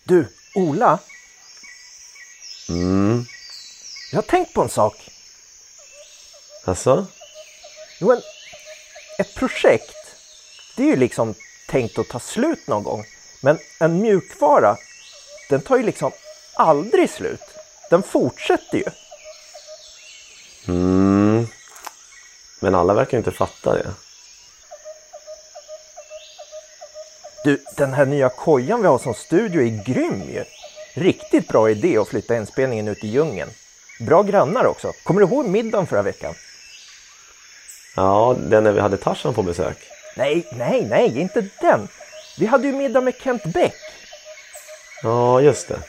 Du, Ola? Jag har tänkt på en sak. Alltså? Jo, ett projekt, det är ju liksom tänkt att ta slut någon gång. Men en mjukvara, den tar ju liksom aldrig slut. Den fortsätter ju. Men alla verkar inte fatta det. Du, den här nya kojan vi har som studio är grym ju. Riktigt bra idé att flytta inspelningen ut i djungeln. Bra grannar också. Kommer du ihåg middagen förra veckan? Ja, den när vi hade Tarzan på besök. Nej, inte den. Vi hade ju middag med Kent Beck. Ja, just det.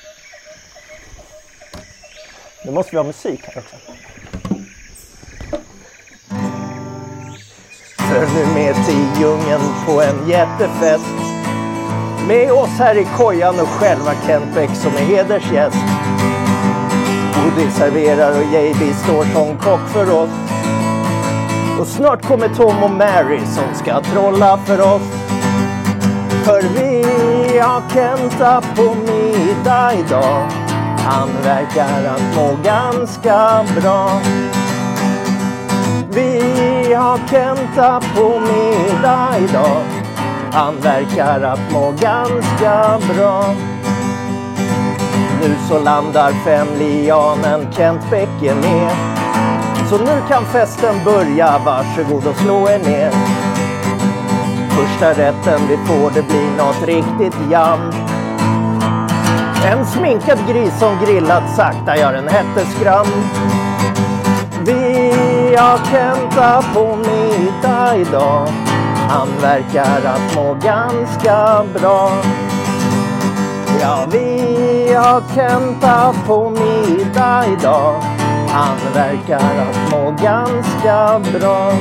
Nu måste vi ha musik här också. För nu med till djungeln på en jättefest. Med oss här i kojan och själva Kent Beck som är hedersgäst. Woody serverar och JB står som kock för oss. Och snart kommer Tom och Mary som ska trolla för oss. För vi har Kenta på middag idag. Han verkar att må ganska bra. Vi har Kenta på middag idag. Han verkar att må ganska bra. Nu så landar 5 lianen, Kent Beck är med. Så nu kan festen börja, varsågod och slå er ner. Första rätten vi får, det blir något riktigt jam. En sminkad gris som grillat sakta gör en hätteskram. Vi har Kenta på middag idag. Han verkar att må ganska bra. Ja, vi har Kenta på middag idag. Han verkar att må ganska bra.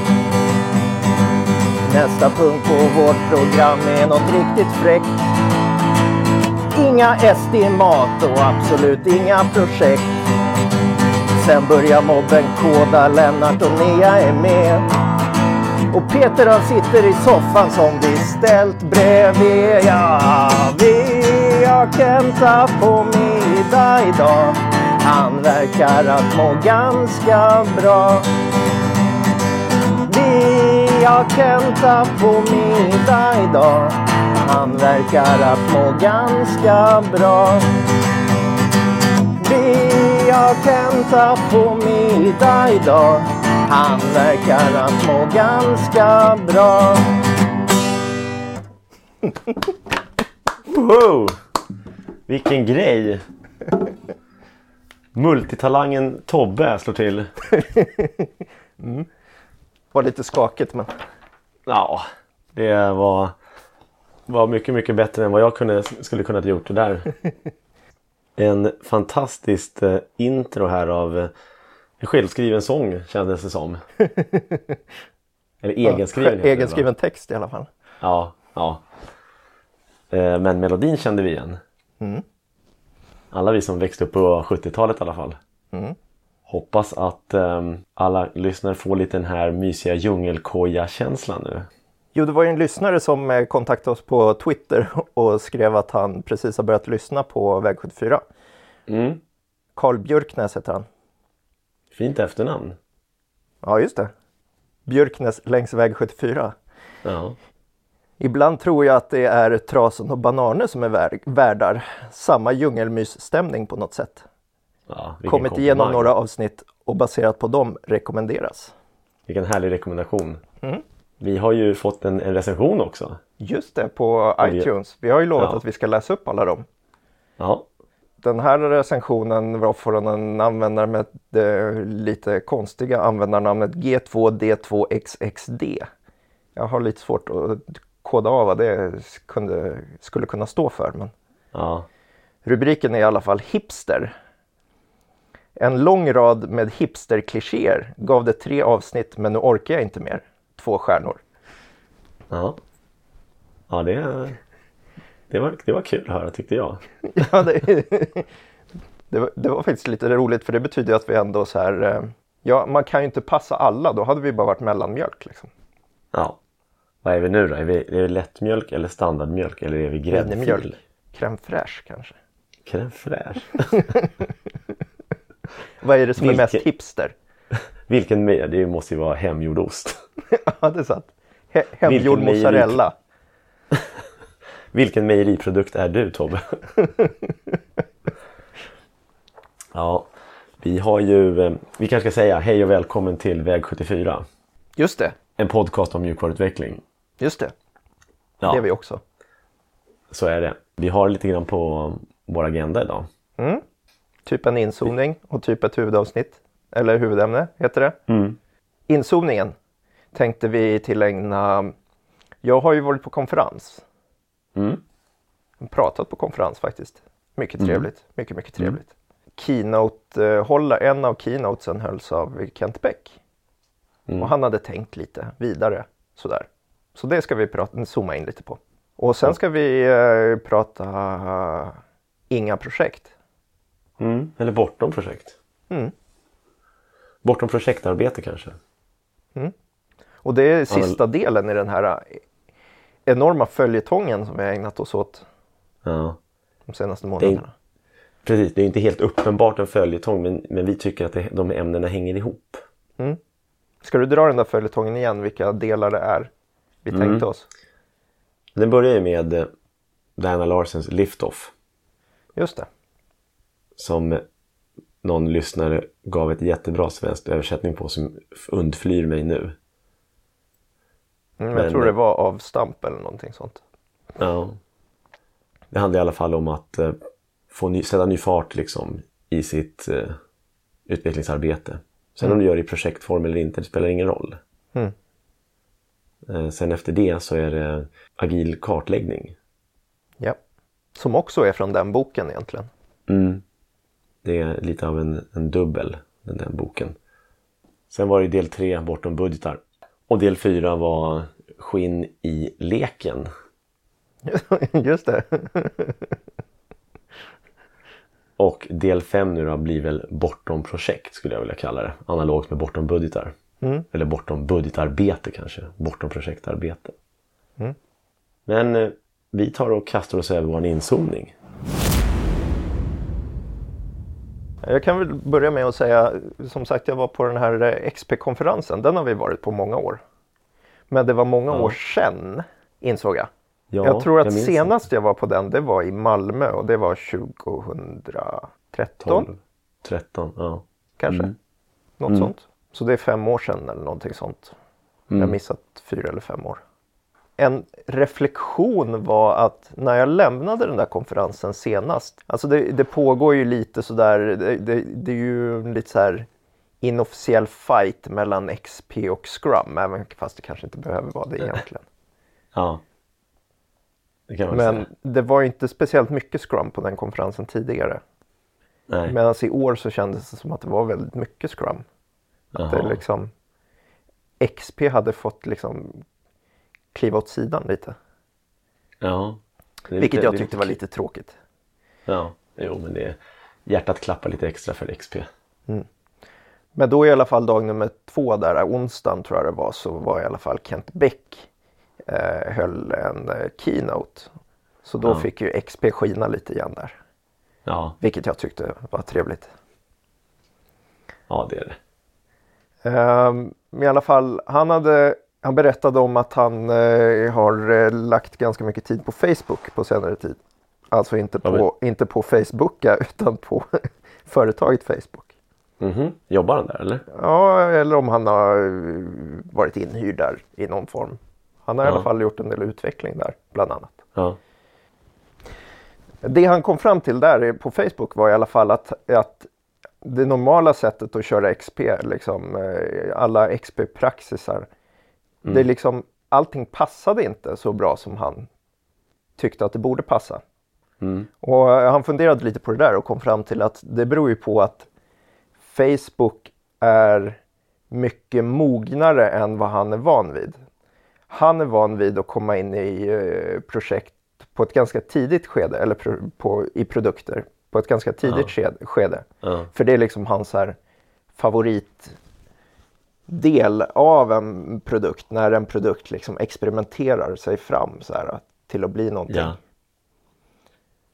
Nästa punkt på vårt program är något riktigt fräckt. Inga estimat och absolut inga projekt. Sen börjar mobben koda, Lennart och Nea är med. Och Peter han sitter i soffan som vi ställt bredvid. Ja, vi har Kenta på middag idag. Han verkar att må ganska bra. Vi har Kenta på middag idag. Han verkar att må ganska bra. Vi har Kenta på middag idag. Han verkar att må ganska bra. Wow! Vilken grej! Multitalangen Tobbe slår till. Var lite skakigt men... Ja, det var mycket, mycket bättre än vad jag skulle kunnat gjort det där. En fantastiskt intro här av en självskriven sång kändes det som. Eller egenskriven. Egenskriven text i alla fall. Ja. Men melodin kände vi igen. Alla vi som växte upp på 70-talet i alla fall. Hoppas att alla lyssnare får lite den här mysiga djungelkoja-känslan nu. Jo, det var ju en lyssnare som kontaktade oss på Twitter och skrev att han precis har börjat lyssna på Väg 74. Carl Björknäs heter han. Fint efternamn. Ja, just det. Björknäs längs Väg 74. Ja. Ibland tror jag att det är Trasen och Bananer som är värdar. Samma djungelmysstämning på något sätt. Ja, kommit igenom några avsnitt och baserat på dem rekommenderas. Vilken härlig rekommendation. Vi har ju fått en recension också. Just det, på iTunes. Vi har ju lovat att vi ska läsa upp alla dem. Ja. Den här recensionen var från en användare med det lite konstiga användarnamnet G2D2XXD. Jag har lite svårt att koda av vad det skulle kunna stå för. Men rubriken är i alla fall hipster. En lång rad med hipster-klichéer gav det 3 avsnitt men nu orkar jag inte mer. 2 stjärnor. Ja, det var kul att höra tyckte jag. Ja, det var faktiskt lite roligt för det betyder att vi ändå så här... Ja, man kan ju inte passa alla. Då hade vi bara varit mellanmjölk liksom. Ja. Vad är vi nu då? Är vi lättmjölk eller standardmjölk eller är vi gräddfil? Crème fraîche kanske. Crème fraîche. Vad är det som är mest hipster? Vilken med? Det måste ju vara hemgjord ost. Ja, det är sant. Hemgjord mozzarella. Vilken mejeriprodukt är du, Tobbe? Ja, vi har ju... Vi kanske ska säga hej och välkommen till Väg 74. Just det. En podcast om mjukvaruutveckling. Just det. Ja, det är vi också. Så är det. Vi har lite grann på vår agenda idag. Mm. Typ en inzoomning och typ ett huvudavsnitt. Eller huvudämne heter det. Mm. Inzoomningen tänkte vi tillägna... Jag har ju varit på konferens. Mm. Pratat på konferens faktiskt. Mycket trevligt. Mycket trevligt. En av keynotesen hölls av Kent Beck. Och han hade tänkt lite vidare. Sådär. Så det ska vi zooma in lite på. Och sen ska vi prata inga projekt. Eller bortom projekt. Bortom projektarbete kanske. Och det är sista delen i den här enorma följetongen som vi har ägnat oss åt de senaste månaderna. Precis, det är inte helt uppenbart en följetong, men vi tycker att de ämnena hänger ihop. Ska du dra den där följetongen igen, vilka delar det är vi tänkte oss? Den börjar ju med Diana Larsens Liftoff. Just det. Som någon lyssnare gav ett jättebra svenskt översättning på som undflyr mig nu. Jag tror det var avstamp eller någonting sånt. Ja. Det handlar i alla fall om att sätta ny fart liksom, i sitt utvecklingsarbete. Sen om du gör det i projektform eller inte, det spelar ingen roll. Sen efter det så är det agil kartläggning. Ja, som också är från den boken egentligen. Det är lite av en dubbel, den boken. Sen var det del 3, bortom budgetar. Och del 4 var skinn i leken. Just det. Och del 5 nu då blir väl bortom projekt skulle jag vilja kalla det. Analogt med bortom budgetar. Eller bortom budgetarbete kanske. Bortom projektarbete. Men vi tar och kastar oss över vår inzoomning. Jag kan väl börja med att säga, som sagt jag var på den här XP-konferensen. Den har vi varit på många år. Men det var många år sedan, insåg jag. Ja, jag tror att senast jag var på den, det var i Malmö och det var 2013. 13, ja. Kanske, något sånt. Så det är 5 år sedan eller någonting sånt. Jag har missat 4 eller 5 år. En reflektion var att när jag lämnade den där konferensen senast, alltså det pågår ju lite sådär, det är ju lite så här inofficiell fight mellan XP och Scrum, även fast det kanske inte behöver vara det egentligen. Ja. Det kan man Men säga. det var inte speciellt mycket Scrum på den konferensen tidigare. Nej. Medan i år så kändes det som att det var väldigt mycket Scrum. Att det liksom, XP hade fått liksom kliva åt sidan lite. Ja. Vilket jag tyckte var lite tråkigt. Ja, jo men det hjärtat klappar lite extra för XP. Men då i alla fall dag nummer 2 där, onsdagen tror jag det var, så var i alla fall Kent Beck höll en keynote. Så då fick ju XP skina lite igen där. Ja. Vilket jag tyckte var trevligt. Ja, det är det. I alla fall, han berättade om att han har lagt ganska mycket tid på Facebook på senare tid. Alltså inte på Facebooka utan på företaget Facebook. Jobbar han där eller? Ja, eller om han har varit inhyrd där i någon form. Han har i alla fall gjort en del utveckling där, bland annat. Ja. Det han kom fram till där på Facebook var i alla fall att det normala sättet att köra XP, liksom, alla XP-praxisar, det liksom, allting passade inte så bra som han tyckte att det borde passa. Och han funderade lite på det där och kom fram till att det beror ju på att Facebook är mycket mognare än vad han är van vid. Han är van vid att komma in i projekt på ett ganska tidigt skede, eller i produkter på ett ganska tidigt skede. För det är liksom hans här favoritdel av en produkt, när en produkt liksom experimenterar sig fram så här, till att bli någonting.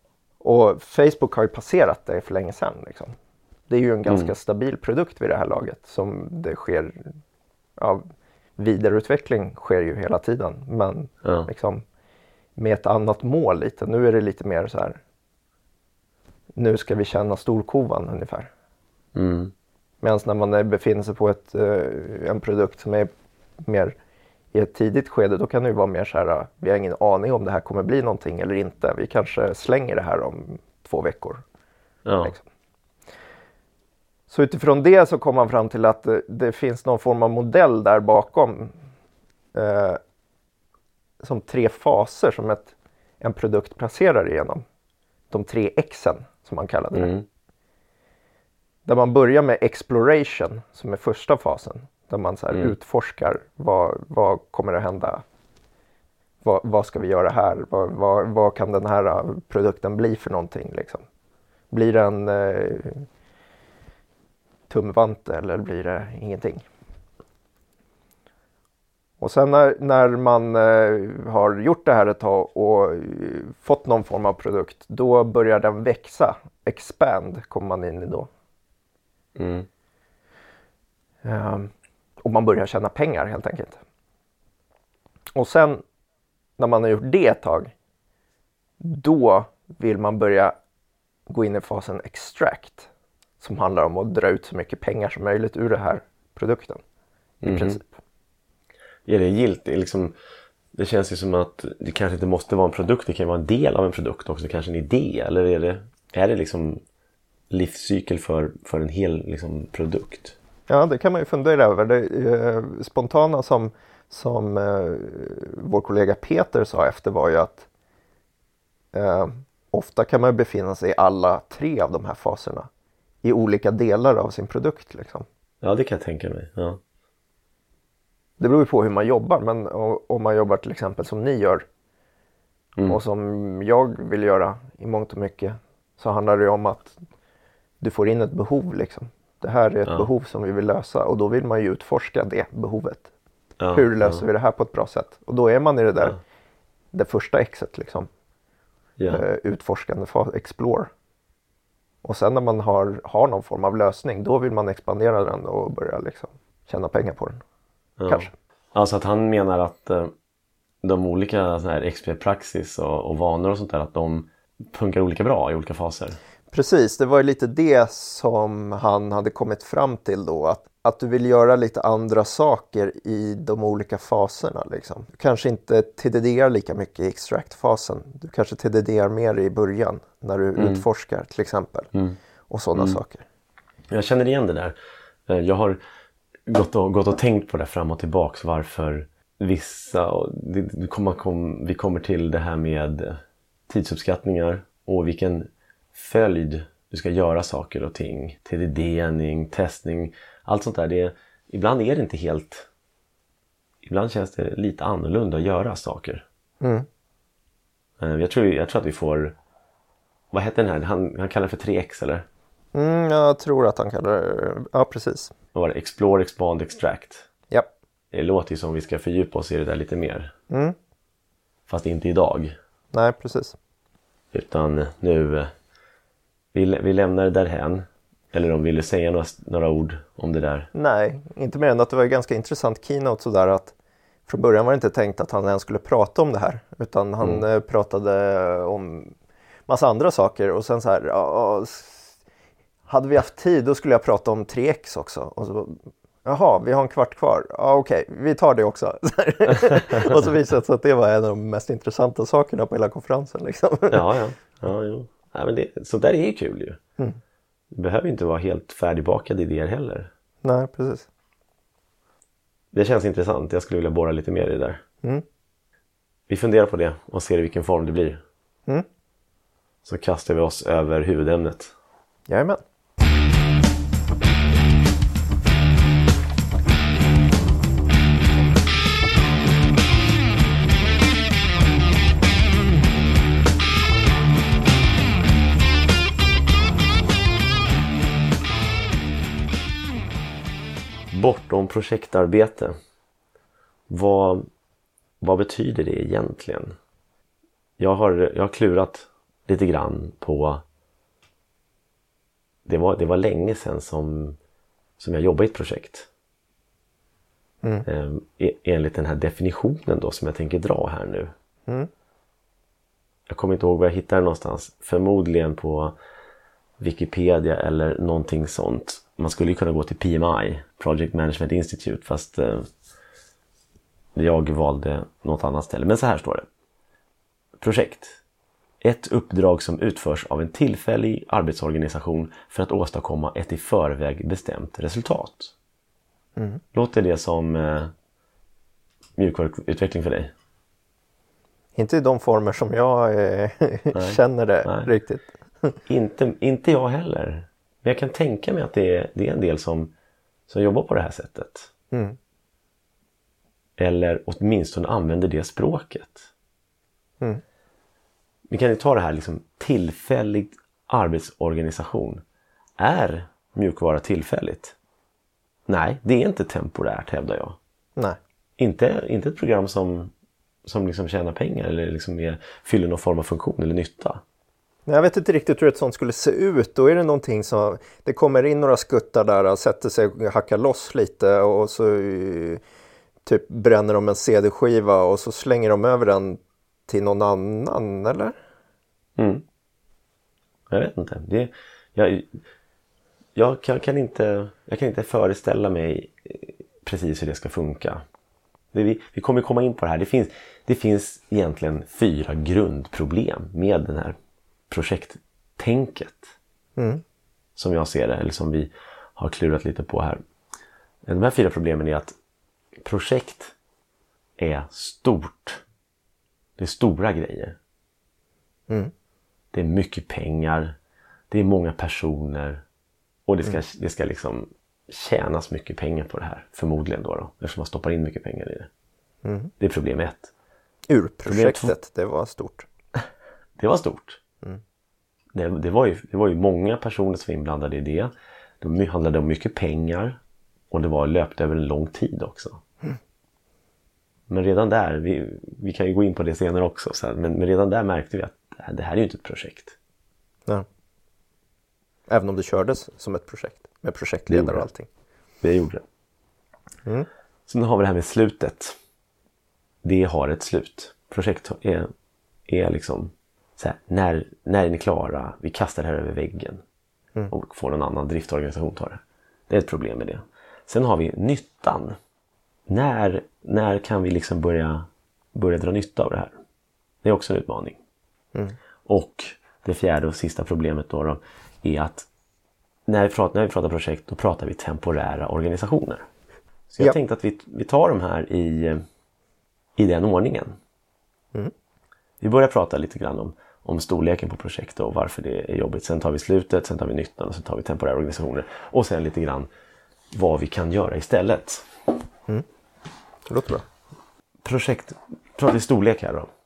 Och Facebook har ju passerat det för länge sedan. Liksom. Det är ju en ganska stabil produkt vid det här laget som det sker, ja, vidareutveckling sker ju hela tiden. Men liksom, med ett annat mål lite. Nu är det lite mer så här, nu ska vi känna storkovan ungefär. Medan när man befinner sig på en produkt som är mer i ett tidigt skede, då kan det ju vara mer så här, vi har ingen aning om det här kommer bli någonting eller inte. Vi kanske slänger det här om 2 veckor. Ja. Liksom. Så utifrån det så kom man fram till att det finns någon form av modell där bakom. Som 3 faser som en produkt passerar igenom. De 3 X:en som man kallar det. Där man börjar med exploration som är första fasen. Där man så här utforskar vad kommer att hända. Vad ska vi göra här? Vad kan den här produkten bli för någonting? Liksom? Blir det en tumvante eller blir det ingenting? Och sen när man har gjort det här ett tag och fått någon form av produkt, då börjar den växa. Expand kommer man in i då. Och man börjar tjäna pengar helt enkelt. Och sen när man har gjort det ett tag, då vill man börja gå in i fasen extract. Som handlar om att dra ut så mycket pengar som möjligt ur den här produkten. I princip. Är det giltigt? Liksom, det känns ju som att det kanske inte måste vara en produkt. Det kan vara en del av en produkt också. Kanske en idé. Eller är det liksom livscykel för en hel liksom, produkt? Ja, det kan man ju fundera över. Det spontana som vår kollega Peter sa efter var ju att ofta kan man befinna sig i alla 3 av de här faserna. I olika delar av sin produkt. Liksom. Ja, det kan jag tänka mig. Ja. Det beror ju på hur man jobbar. Men om man jobbar till exempel som ni gör. Och som jag vill göra i mångt och mycket. Så handlar det om att du får in ett behov. Liksom. Det här är ett behov som vi vill lösa. Och då vill man ju utforska det behovet. Hur löser vi det här på ett bra sätt? Och då är man i det där. Det första exet liksom. Utforskande fas, explore. Och sen när man har någon form av lösning, då vill man expandera den och börja liksom tjäna pengar på den. Kanske. Alltså att han menar att de olika så här XP-praxis och vanor och sånt där, att de funkar olika bra i olika faser. Precis, det var ju lite det som han hade kommit fram till då. Att du vill göra lite andra saker i de olika faserna. Liksom. Du kanske inte TDD:ar lika mycket i extract-fasen. Du kanske TDD:ar mer i början när du utforskar till exempel. Och sådana saker. Jag känner igen det där. Jag har gått och tänkt på det fram och tillbaks. Varför vissa... Vi kommer till det här med tidsuppskattningar och vilken följd du ska göra saker och ting. TDD-ning, testning, allt sånt där. Ibland är det inte helt... Ibland känns det lite annorlunda att göra saker. Jag tror att vi får... Vad heter den här? Han kallar det för 3X eller? Jag tror att han kallar det... Ja, precis. Vad var det? Explore, expand, extract. Ja. Det låter ju som vi ska fördjupa oss i det där lite mer. Fast inte idag. Nej, precis. Utan nu... Vi lämnar det därhän. Eller om vill du säga några ord om det där? Nej, inte mer än att det var en ganska intressant keynote sådär att från början var det inte tänkt att han ens skulle prata om det här. Utan han pratade om massa andra saker och sen så här, hade vi haft tid då skulle jag prata om 3X också. Och så, jaha, vi har en kvart kvar. Ja, okej, vi tar det också. Och så visade det sig att det var en av de mest intressanta sakerna på hela konferensen. Liksom. Ja, jo. Ja, men så där är ju kul ju. Det behöver inte vara helt färdigbakade idéer heller. Nej, precis. Det känns intressant. Jag skulle vilja borra lite mer i det där. Vi funderar på det och ser i vilken form det blir. Så kastar vi oss över huvudämnet. Jajamän. Bortom projektarbete. Vad betyder det egentligen? Jag har klurat lite grann på... Det var länge sedan som jag jobbade i ett projekt. Enligt den här definitionen då som jag tänker dra här nu. Jag kommer inte ihåg var jag hittade någonstans. Förmodligen på Wikipedia eller någonting sånt. Man skulle ju kunna gå till PMI, Project Management Institute, fast jag valde något annat ställe. Men så här står det. Projekt. Ett uppdrag som utförs av en tillfällig arbetsorganisation för att åstadkomma ett i förväg bestämt resultat. Låter det som mjukvaruutveckling för dig? Inte i de former som jag känner det riktigt. Inte jag heller. Men jag kan tänka mig att det är en del som jobbar på det här sättet. Eller åtminstone använder det språket. Vi kan ju ta det här liksom, tillfällig arbetsorganisation. Är mjukvara tillfälligt? Nej, det är inte temporärt, hävdar jag. Nej. Inte ett program som liksom tjänar pengar eller liksom fyller någon form av funktion eller nytta. Jag vet inte riktigt hur ett sånt skulle se ut. Då är det någonting som... Det kommer in några skuttar där och sätter sig och hackar loss lite. Och så typ bränner de en CD-skiva och så slänger de över den till någon annan, eller? Jag vet inte. Jag kan inte föreställa mig precis hur det ska funka. Vi kommer komma in på det här. Det finns egentligen 4 grundproblem med den här projekttänket. Som jag ser det, eller som vi har klurat lite på här. De här 4 problemen är att projekt är stort. Det är stora grejer. Det är mycket pengar. Det är många personer. Och det ska liksom tjänas mycket pengar på det här. Förmodligen då. Eftersom man stoppar in mycket pengar i det. Det är problem 1. Urprojektet, det var stort. Det var stort. Det var ju många personer som var inblandade i det. Det handlade om mycket pengar. Och det löpte över en lång tid också. Men redan där, vi kan ju gå in på det senare också. Men redan där märkte vi att det här är ju inte ett projekt. Ja. Även om det kördes som ett projekt. Med projektledare och allting. Det gjorde det. Sen har vi det här med slutet. Det har ett slut. Projekt är liksom så här, när är ni klara? Vi kastar det här över väggen. Och får någon annan driftorganisation ta det. Det är ett problem med det. Sen har vi nyttan. När kan vi liksom börja dra nytta av det här? Det är också en utmaning. Och det 4:e och sista problemet då är att när vi pratar projekt, då pratar vi temporära organisationer. Så jag tänkte att vi tar de här i den ordningen. Vi börjar prata lite grann om storleken på projekt och varför det är jobbigt. Sen tar vi slutet, sen tar vi nyttan och sen tar vi temporära organisationer. Och sen lite grann vad vi kan göra istället. Det låter bra. Projekt, pratar vi storlek här då.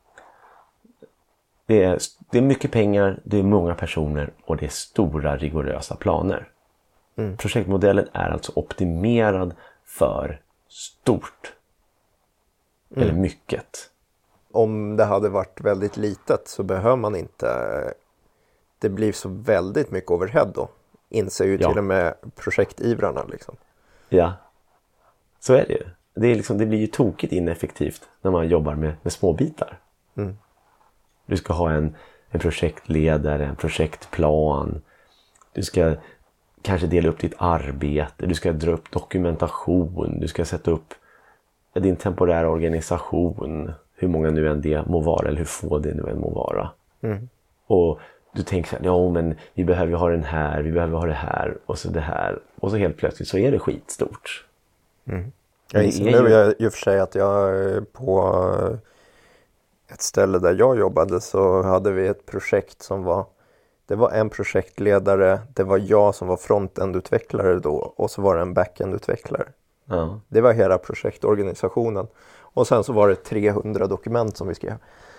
Det är mycket pengar, det är många personer och det är stora rigorösa planer. Projektmodellen är alltså optimerad för stort. Eller mycket. Om det hade varit väldigt litet så behöver man inte... Det blir så väldigt mycket overhead då. Inser ju till och med projektivrarna liksom. Ja, så är det ju. Det blir ju tokigt ineffektivt när man jobbar med små bitar. Du ska ha en projektledare, en projektplan. Du ska kanske dela upp ditt arbete. Du ska dra upp dokumentation. Du ska sätta upp din temporära organisation. Hur många nu än det må vara eller hur få det nu än må vara. Och du tänker ja men vi behöver ha den här, vi behöver ha det här och så det här. Och så helt plötsligt så är det skitstort. Jag inser nu i och för sig att jag på ett ställe där jag jobbade så hade vi ett projekt som det var en projektledare, det var jag som var frontend-utvecklare då och så var det en backend-utvecklare. Ja. Det var hela projektorganisationen. Och sen så var det 300 dokument som vi skrev.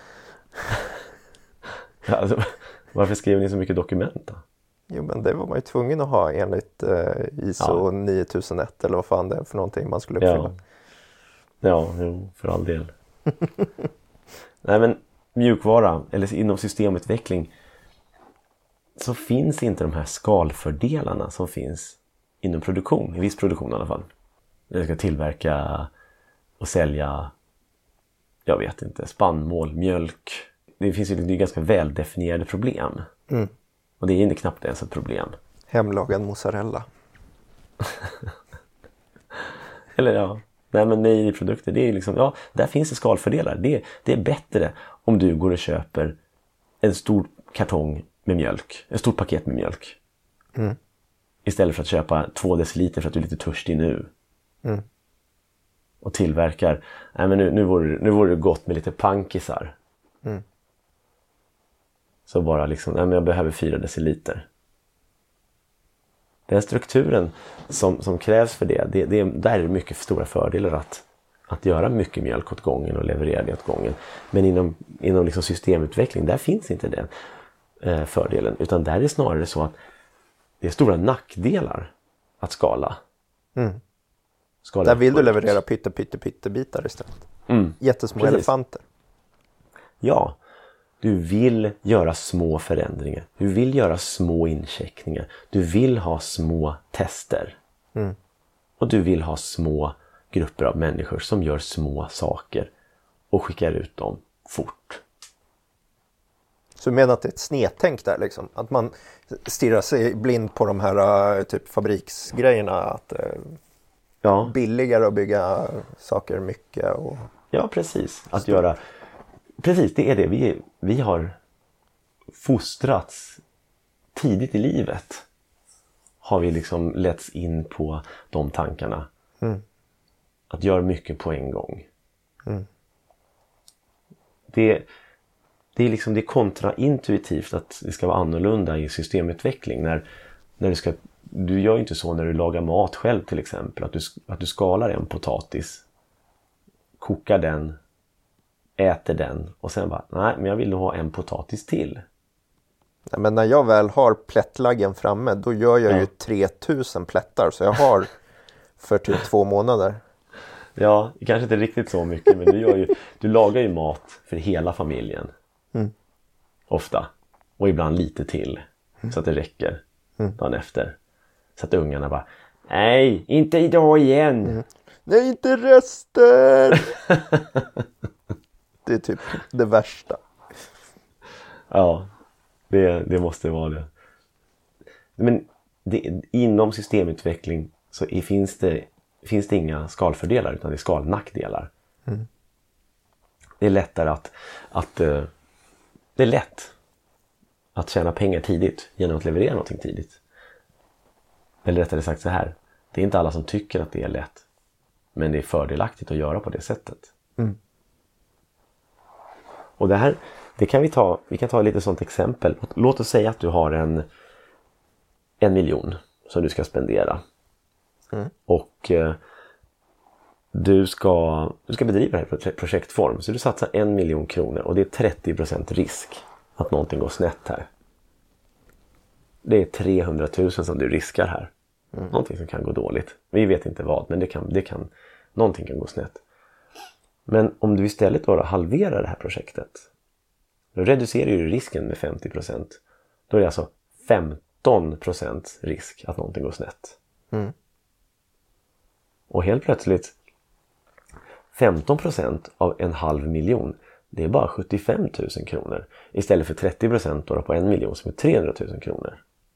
Alltså, varför skrev ni så mycket dokument då? Jo men det var man ju tvungen att ha enligt ISO 9001 eller vad fan det är för någonting man skulle uppfylla. Ja, för all del. Nej men mjukvara eller inom systemutveckling så finns inte de här skalfördelarna som finns inom produktion, i viss produktion i alla fall. Jag ska tillverka och sälja, jag vet inte, spannmål, mjölk. Det finns ju ganska väldefinierade problem. Och det är inte knappt ens ett problem. Hemlagad mozzarella. Eller ja, nej men mejeriprodukter, det är liksom, ja, där finns det skalfördelar. Det är bättre om du går och köper en stor kartong med mjölk, ett stort paket med mjölk. Istället för att köpa 2 deciliter för att du är lite törstig nu. Och tillverkar, nej men nu vore det gott med lite pankisar. Så bara liksom, nej men jag behöver 4 deciliter. Den strukturen som krävs för det där är det mycket stora fördelar att göra mycket mjölk åt gången och leverera det åt gången. Men inom liksom systemutveckling, där finns inte den fördelen. Utan där är det snarare så att det är stora nackdelar att skala. Där vill du leverera pyttebitar istället. Jättesmå elefanter. Ja, du vill göra små förändringar. Du vill göra små incheckningar. Du vill ha små tester. Och du vill ha små grupper av människor som gör små saker och skickar ut dem fort. Så du menar att det är ett snedtänk där liksom? Att man stirrar sig blind på de här typ fabriksgrejerna, att billigare att bygga saker mycket och... Ja, precis. Att göra... Precis, det är det. Vi har fostrats tidigt i livet. Har vi liksom letts in på de tankarna. Att göra mycket på en gång. Det är liksom, det är kontraintuitivt att det ska vara annorlunda i systemutveckling. När du gör ju inte så när du lagar mat själv till exempel. Att du skalar en potatis, kokar den, äter den och sen bara, nej men jag vill nog ha en potatis till. Ja, men när jag väl har plättlaggen framme, då gör jag ju 3000 plättar, så jag har för typ 2 månader. Ja, det kanske inte riktigt så mycket, men du lagar ju mat för hela familjen. Ofta. Och ibland lite till. Så att det räcker dagen efter. Så att ungarna bara, nej, inte idag igen. Nej, inte rester. Det är typ det värsta. Ja, det måste vara det. Men inom systemutveckling så finns det inga skalfördelar, utan det är skalnackdelar. Det är lättare det är lätt att tjäna pengar tidigt genom att leverera någonting tidigt. Eller rättare sagt så här, det är inte alla som tycker att det är lätt, men det är fördelaktigt att göra på det sättet. Och det kan vi kan ta lite sånt exempel. Låt oss säga att du har en miljon som du ska spendera. Och du ska bedriva det här i projektform. Så du satsar 1 miljon kronor och det är 30% risk att någonting går snett här. Det är 300 000 som du riskar här. Någonting som kan gå dåligt. Vi vet inte vad, men någonting kan gå snett. Men om du istället då halverar det här projektet, då reducerar du risken med 50%. Då är det alltså 15% risk att någonting går snett. Och helt plötsligt 15% av 500 000, det är bara 75 000 kronor. Istället för 30% då på 1 miljon som är 300 000 kronor.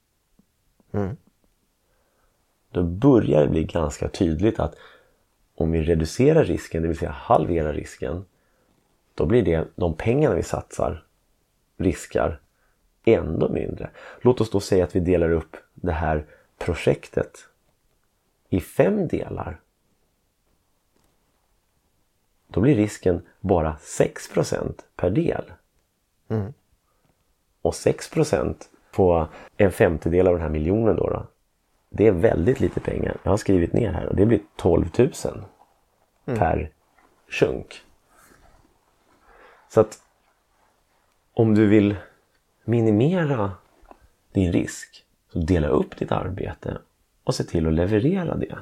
Då börjar det bli ganska tydligt att om vi reducerar risken, det vill säga halverar risken, då blir det de pengarna vi satsar, riskar, ändå mindre. Låt oss då säga att vi delar upp det här projektet i 5 delar. Då blir risken bara 6% per del. Och 6% på 1/5 av den här miljonen då. Det är väldigt lite pengar. Jag har skrivit ner här och det blir 12 000 per chunk. Så att om du vill minimera din risk, så dela upp ditt arbete och se till att leverera det.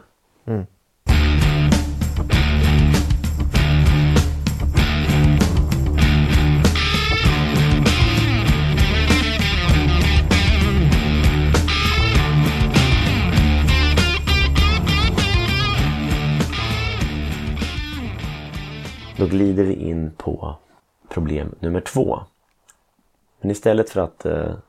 glider vi in på problem nummer 2. Men istället för att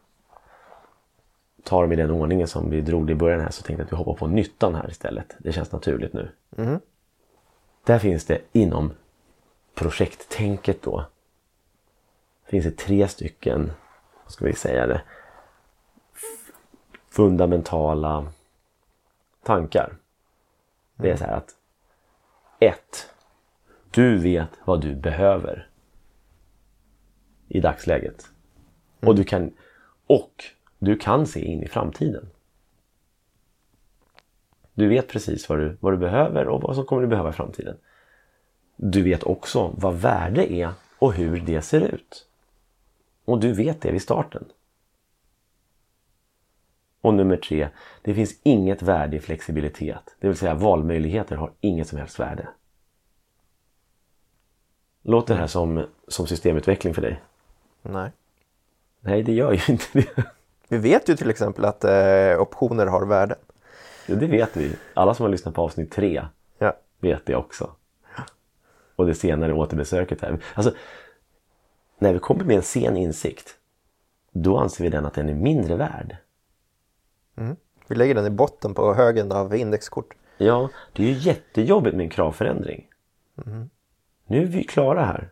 ta dem i den ordningen som vi drog i början här, så tänkte jag att vi hoppar på nyttan här istället. Det känns naturligt nu. Där finns det inom projekttänket då. Finns det 3 stycken, vad ska vi säga det, fundamentala tankar. Det är så här att 1. Du vet vad du behöver i dagsläget. Och du kan se in i framtiden. Du vet precis vad du behöver och vad som kommer du behöva i framtiden. Du vet också vad värde är och hur det ser ut. Och du vet det vid starten. Och nummer 3, det finns inget värde i flexibilitet. Det vill säga valmöjligheter har inget som helst värde. Låter det här som systemutveckling för dig? Nej, det gör ju inte det. Vi vet ju till exempel att optioner har värde. Ja, det vet vi. Alla som har lyssnat på avsnitt 3 vet det också. Och det senare återbesöket här. Alltså, när vi kommer med en sen insikt, då anser vi den att den är mindre värd. Vi lägger den i botten på högen av indexkort. Ja, det är ju jättejobbigt med en kravförändring. Nu är vi klara här.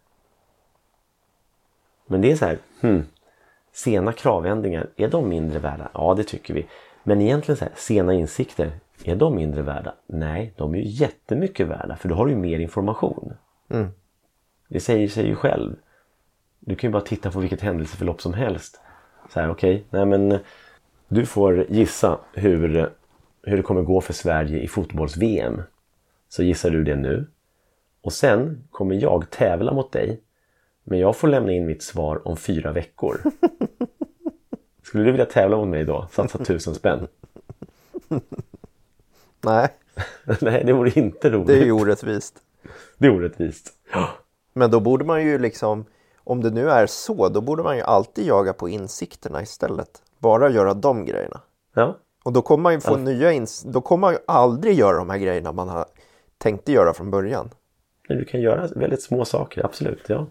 Men det är så här, sena kravändringar, är de mindre värda? Ja, det tycker vi. Men egentligen så här, sena insikter, är de mindre värda? Nej, de är ju jättemycket värda, för då har du ju mer information. Det säger sig ju själv. Du kan ju bara titta på vilket händelseförlopp som helst. Så här, okej, nej men du får gissa hur det kommer gå för Sverige i fotbolls-VM. Så gissar du det nu. Och sen kommer jag tävla mot dig. Men jag får lämna in mitt svar om 4 veckor. Skulle du vilja tävla mot mig då? Satsa 1000 spänn. Nej. Nej, det vore inte roligt. Det är ju orättvist. Det är orättvist. Men då borde man ju liksom, om det nu är så, då borde man ju alltid jaga på insikterna istället. Bara göra de grejerna. Ja. Och då kommer man ju få då kommer man ju aldrig göra de här grejerna man har tänkt göra från början. Men du kan göra väldigt små saker, absolut, ja.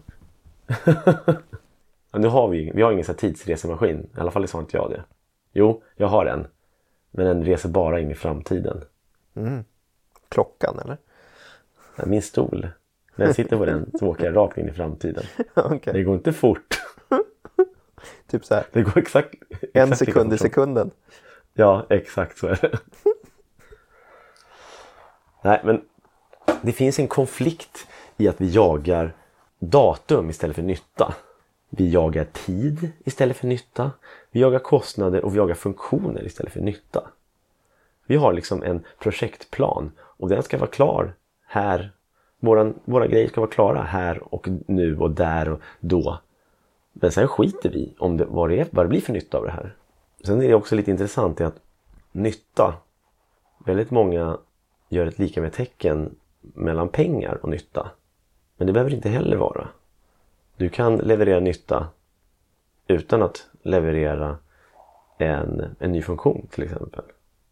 Nu har vi har ingen så här tidsresemaskin. I alla fall så har inte jag det. Jo, jag har en. Men den reser bara in i framtiden. Klockan, eller? Min stol. När jag sitter på den så åker jag rakt in i framtiden. Okay. Det går inte fort. Typ så här. Det går exakt en sekund i sekunden. Ja, exakt så är det. Nej, men det finns en konflikt i att vi jagar datum istället för nytta. Vi jagar tid istället för nytta. Vi jagar kostnader och vi jagar funktioner istället för nytta. Vi har liksom en projektplan och den ska vara klar här. Våra grejer ska vara klara här och nu och där och då. Men sen skiter vi om vad det blir för nytta av det här. Sen är det också lite intressant att nytta, väldigt många gör ett lika med tecken mellan pengar och nytta. Men det behöver inte heller vara. Du kan leverera nytta utan att leverera en ny funktion till exempel.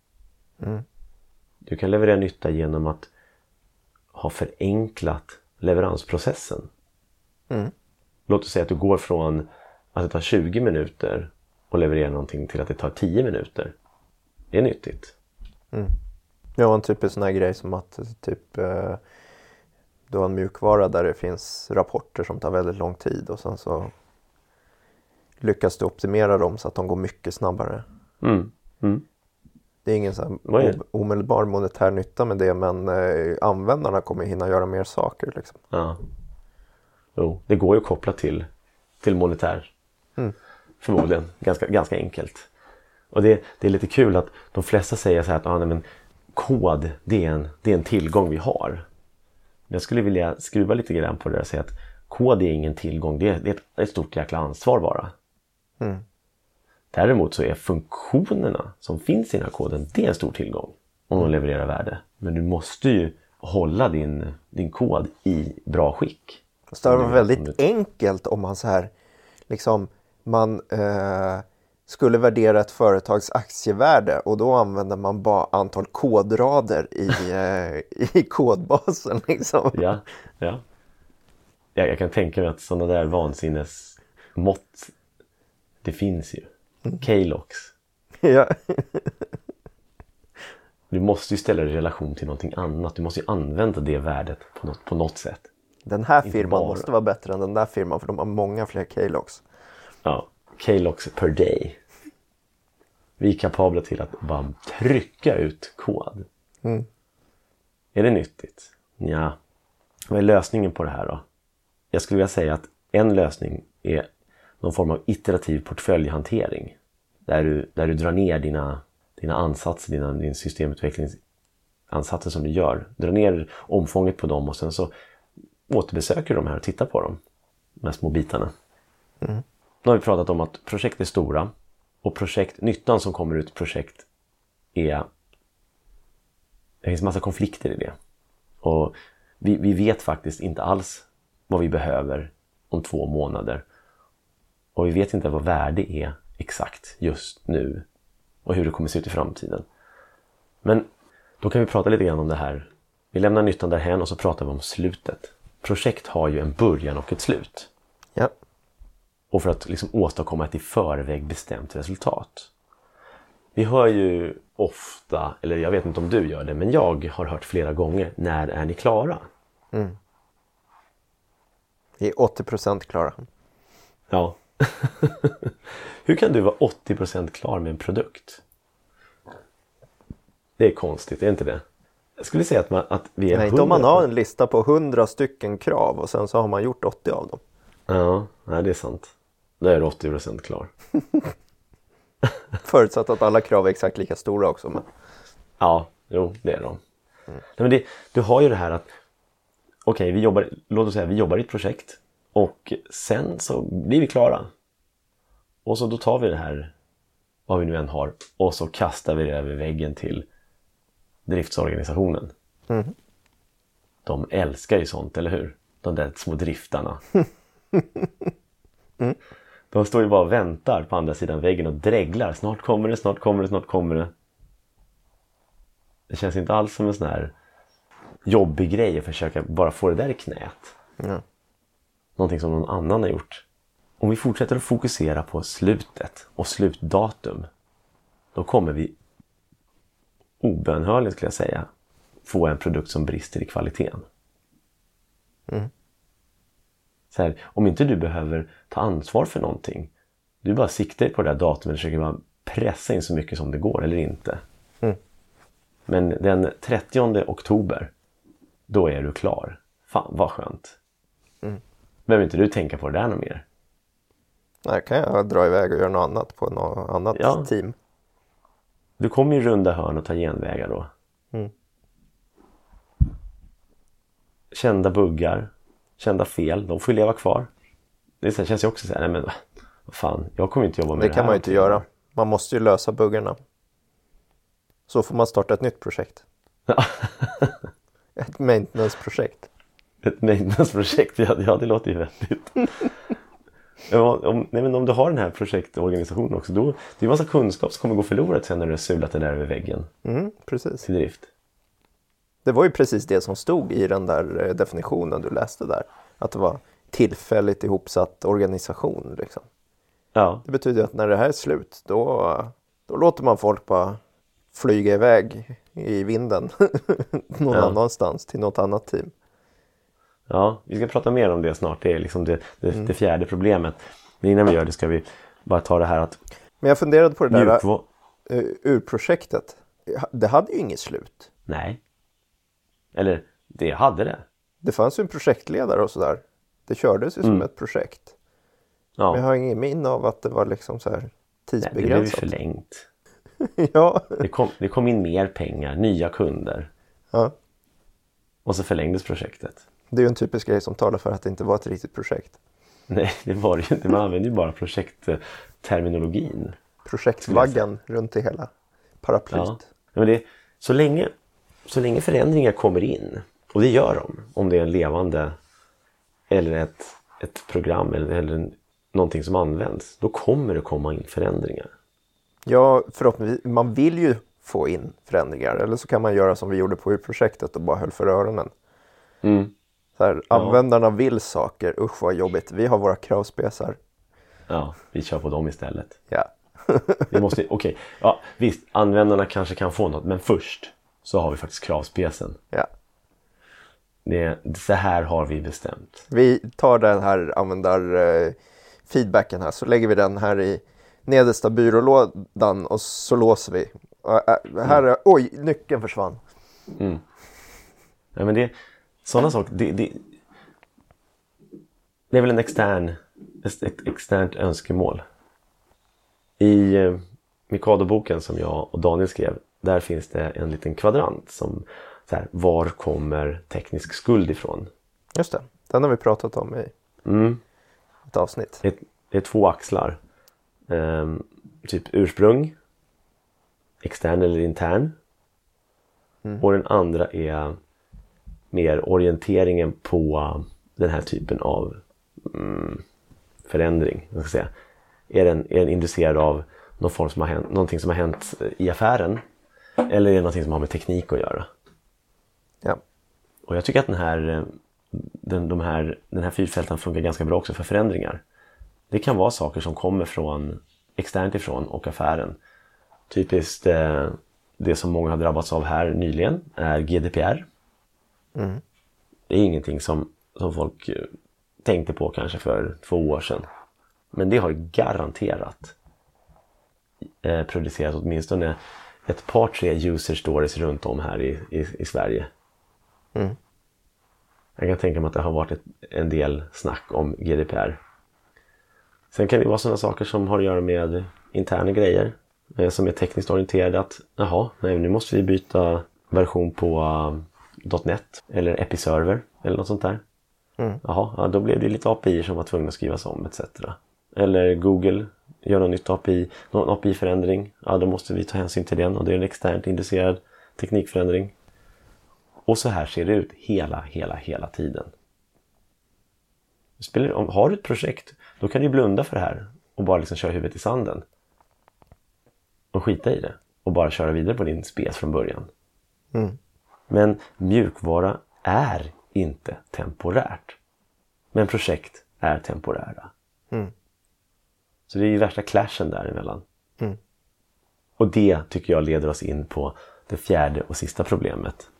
Du kan leverera nytta genom att ha förenklat leveransprocessen. Låt oss säga att du går från att det tar 20 minuter och leverera någonting till att det tar 10 minuter. Det är nyttigt. Ja, en typisk sån här grej som att du har en mjukvara där det finns rapporter som tar väldigt lång tid och sen så lyckas du optimera dem så att de går mycket snabbare. Det är ingen så här omedelbar monetär nytta med det, men användarna kommer hinna göra mer saker liksom. Ja. Jo, det går ju att koppla till monetär. Förmodligen, ganska enkelt. Och det är lite kul att de flesta säger så här att men kod, det är en tillgång vi har. Jag skulle vilja skruva lite grann på det och säga att kod är ingen tillgång, det är ett stort jäkla ansvar bara. Däremot så är funktionerna som finns i den här koden, det är en stor tillgång om de levererar värde. Men du måste ju hålla din kod i bra skick. Så det var väldigt enkelt om man så här liksom man skulle värdera ett företags aktievärde och då använder man bara antal kodrader i kodbasen liksom. Ja. jag kan tänka mig att sådana där vansinnesmått, det finns ju. K-lox. Ja. Du måste ju ställa det i relation till någonting annat. Du måste ju använda det värdet på något sätt. Den här firman måste vara bättre än den där firman för de har många fler K-lox. Ja, K-lox per day. Vi är kapabla till att bara trycka ut kod. Är det nyttigt? Ja. Vad är lösningen på det här då? Jag skulle vilja säga att en lösning är någon form av iterativ portföljhantering. Där du drar ner dina ansatser, din systemutvecklingansatser som du gör. Drar ner omfånget på dem och sen så återbesöker de här och tittar på dem. De här små bitarna. Nu har vi pratat om att projekt är stora. Och nyttan som kommer ut projekt det finns massa konflikter i det. Och vi vet faktiskt inte alls vad vi behöver om 2 månader. Och vi vet inte vad värde är exakt just nu. Och hur det kommer se ut i framtiden. Men då kan vi prata lite grann om det här. Vi lämnar nyttan därhän och så pratar vi om slutet. Projekt har ju en början och ett slut. Ja. Och för att liksom åstadkomma ett i förväg bestämt resultat. Vi hör ju ofta, eller jag vet inte om du gör det, men jag har hört flera gånger, när är ni klara? Vi är 80% klara. Ja. Hur kan du vara 80% klar med en produkt? Det är konstigt, är inte det? Jag skulle säga att vi är 100%. Nej, inte om man har en lista på 100 stycken krav och sen så har man gjort 80 av dem. Ja, nej, det är sant. Då är du 80% klar. Förutsatt att alla krav är exakt lika stora också. Men... Ja, jo, det är de. Nej, men du har ju det här att låt oss säga vi jobbar i ett projekt och sen så blir vi klara. Och så då tar vi det här, vad vi nu än har, och så kastar vi det över väggen till driftsorganisationen. De älskar ju sånt, eller hur? De där små driftarna. De står ju bara och väntar på andra sidan väggen och dreglar. Snart kommer det, snart kommer det, snart kommer det. Det känns inte alls som en sån här jobbig grej att försöka bara få det där i knät. Någonting som någon annan har gjort. Om vi fortsätter att fokusera på slutet och slutdatum, då kommer vi obönhörligt, skulle jag säga, få en produkt som brister i kvaliteten. Så här, om inte du behöver ta ansvar för någonting, du bara siktar på det där datumet och försöker bara pressa in så mycket som det går eller inte. Men den 30 oktober, då är du klar. Fan, vad skönt. Behöver inte du tänka på det där något mer? Nej, kan jag dra iväg och göra något annat på något annat team. Du kommer ju runda hörn och ta genvägar då. Kända buggar, kända fel, de får ju leva kvar. Det känns ju också så här, nej men vad fan, jag kommer inte jobba med det här. Det kan man ju inte göra. Man måste ju lösa buggarna. Så får man starta ett nytt projekt. Ett maintenance-projekt. Ett maintenance-projekt, ja det låter ju väldigt. Om du har den här projektorganisationen också, då det är en massa kunskap som kommer gå förlorat sen när du har sulat det där över väggen. Precis. Till drift. Det var ju precis det som stod i den där definitionen du läste där. Att det var tillfälligt ihopsatt organisation liksom. Ja. Det betyder att när det här är slut, då låter man folk bara flyga iväg i vinden någon annanstans till något annat team. Ja, vi ska prata mer om det snart. Det är liksom det fjärde problemet. Men innan vi gör det ska vi bara ta det här att... Men jag funderade på det där urprojektet. Det hade ju inget slut. Nej. Eller, det hade det. Det fanns ju en projektledare och sådär. Det kördes ju som ett projekt. Ja. Men jag har ingen minne av att det var liksom så här tidsbegränsat. Nej, det blev ju förlängt. Ja. Det kom in mer pengar, nya kunder. Ja. Och så förlängdes projektet. Det är ju en typisk grej som talar för att det inte var ett riktigt projekt. Nej, det var det ju inte. Man använder ju bara projektterminologin. Projektvaggan runt i hela paraplyt. Ja. Men det, så länge förändringar kommer in, och det gör de, om det är en levande eller ett program eller någonting som används, då kommer det komma in förändringar. Ja, förhoppningsvis. Man vill ju få in förändringar. Eller så kan man göra som vi gjorde på projektet och bara höll för öronen. Så här, användarna vill saker, usch vad jobbigt. Vi har våra kravspesar. Ja, vi kör på dem istället. Ja. Vi måste, okej. Ja, visst, användarna kanske kan få något, men först så har vi faktiskt kravspecen. Ja. Så här har vi bestämt. Vi tar den här feedbacken här, så lägger vi den här i nedersta byrålådan och så låser vi. Här är, oj, nyckeln försvann. Ja, men det sådana saker, det är väl ett externt önskemål. I Mikado-boken som jag och Daniel skrev, där finns det en liten kvadrant som så här, var kommer teknisk skuld ifrån? Just det, den har vi pratat om i ett avsnitt. Det är 2 axlar. Typ ursprung, extern eller intern. Och den andra är mer orienteringen på den här typen av förändring. Jag ska säga. Är den intresserad av någon form som har hänt, någonting som har hänt i affären, eller är det någonting som har med teknik att göra? Ja. Och jag tycker att den här fyrfälten funkar ganska bra också för förändringar. Det kan vara saker som kommer från externt ifrån och affären. Typiskt det som många har drabbats av här nyligen är GDPR. Det är ingenting som folk tänkte på kanske för 2 år sedan. Men det har garanterat producerat åtminstone ett par 3 user stories runt om här i Sverige. Jag kan tänka mig att det har varit en del snack om GDPR. Sen kan det vara sådana saker som har att göra med interna grejer som är tekniskt orienterade, att nu måste vi byta version på .NET eller Episerver eller något sånt där. Då blev det lite API som var tvungna att skrivas om etc. Eller Google gör någon nytt API, någon API-förändring. Då måste vi ta hänsyn till den, och det är en externt inducerad teknikförändring. Och så här ser det ut hela tiden. Har du ett projekt, då kan du blunda för det här och bara liksom köra huvudet i sanden. Och skita i det. Och bara köra vidare på din spes från början. Men mjukvara är inte temporärt. Men projekt är temporära. Så det är ju värsta clashen däremellan. Och det tycker jag leder oss in på det 4:e och sista problemet.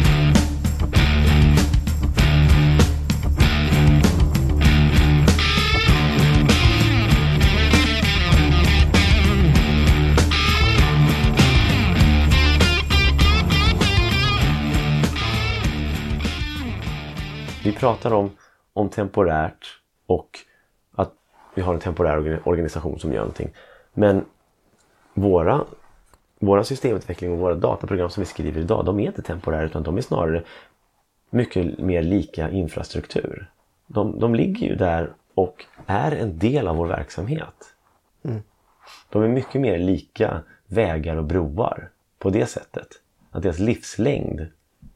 Vi pratar om temporärt och att vi har en temporär organisation som gör någonting. Men våra systemutveckling och våra dataprogram som vi skriver idag, de är inte temporära, utan de är snarare mycket mer lika infrastruktur. De ligger ju där och är en del av vår verksamhet. De är mycket mer lika vägar och broar på det sättet. Att deras livslängd